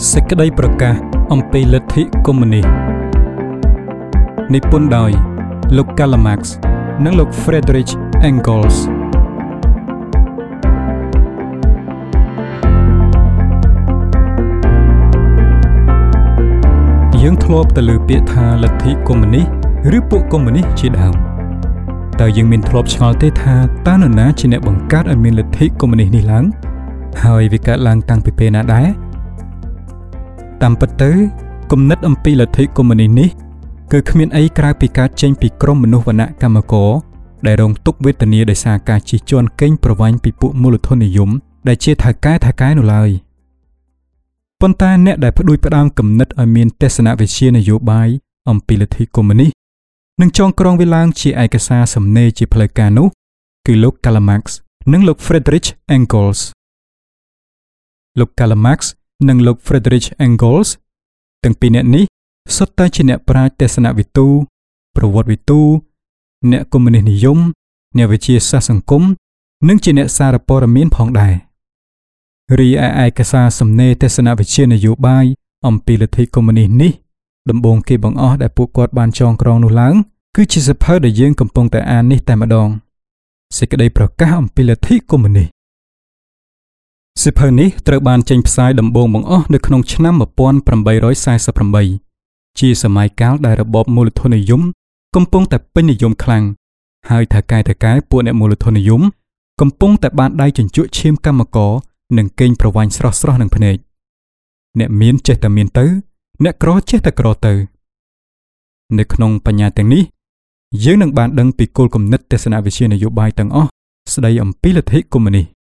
សេចក្តីប្រកាសអំពីលទ្ធិកុម្មុយនីសនិពន្ធដោយលោក Karl Marx និងលោក Friedrich Engels យើងធ្លាប់ទៅលើពាក្យថាលទ្ធិកុម្មុយនីសឬពួកកុម្មុយនីសជាដើមតើយើងមានធ្លាប់ឆ្ងល់ទេថាតើនរណាជាអ្នកបង្កើតឲ្យមានលទ្ធិកុម្មុយនីសនេះឡើងហើយវាកើតឡើងតាំងពីពេលណាដែរតាមពិតទៅគំនិតអំពីលទ្ធិកុម្មុយនីសនេះគឺគ្មានអីក្រៅពីការចេញពីក្រុមមនុស្សវណ្ណៈកម្មករដែលរងទុក្ខវេទនាដោយសារការជិះជាន់កេងប្រវ័ញ្ចពីពួកមូលធននិយមដែលជាថៅកែនោះឡើយប៉ុន្តែអ្នកដែលផ្ដួចផ្ដើមគំនិតឲ្យមានទស្សនវិជ្ជានយោបាយអំពីលទ្ធិកុម្មុយនីសនិងចងក្រងវាឡើងជាឯកសារសំណេរជាផ្លូវការនោះគឺលោក Karl Marx និងលោក Friedrich Engels លោក Karl Marx និងលោក Friedrich Engels ទាំងពីរអ្នកនេះសុទ្ធតែជាអ្នកប្រាជ្ញទស្សនវិទូប្រវត្តិវិទូអ្នកកុម្មុយនីសនិយមអ្នកវិទ្យាសាស្ត្រសង្គមនិងជាអ្នកសារព័ត៌មានផងដែររីឯឯកសារសំណេរទស្សនវិជ្ជានយោបាយអំពីលទ្ធិកុម្មុយនីសនេះដំបូងគេបង្អស់ដែលពួកគាត់បានចងក្រងនោះឡើងគឺជាសៀវភៅដែលយើងកំពុងតែអាននេះតែម្ដងសេចក្តីប្រកាសអំពីលទ្ធិកុម្មុយនីសសៀវភៅនេះត្រូវបានចេញផ្សាយដំបូងបង្អស់នៅក្នុងឆ្នាំ1848ជាសម័យកាលដែលរបបមូលធននិយមកំពុងតែពេញនិយមខ្លាំងហើយថៅកែពួកអ្នកមូលធននិយមកំពុងតែបានដៃជញ្ជក់ឈាមកម្មករនិងកេងប្រវ័ញ្ចស្រស់នឹងភ្នែកអ្នកមានចេះតែមានទៅអ្នកក្រចេះតែក្រទៅនៅក្នុងបញ្ញាទាំងនេះយើងនឹងបានដឹងពីគោលគំនិតទស្សនវិជ្ជានយោបាយទាំងអស់ស្ដីអំពីលទ្ធិកុម្មុយនីស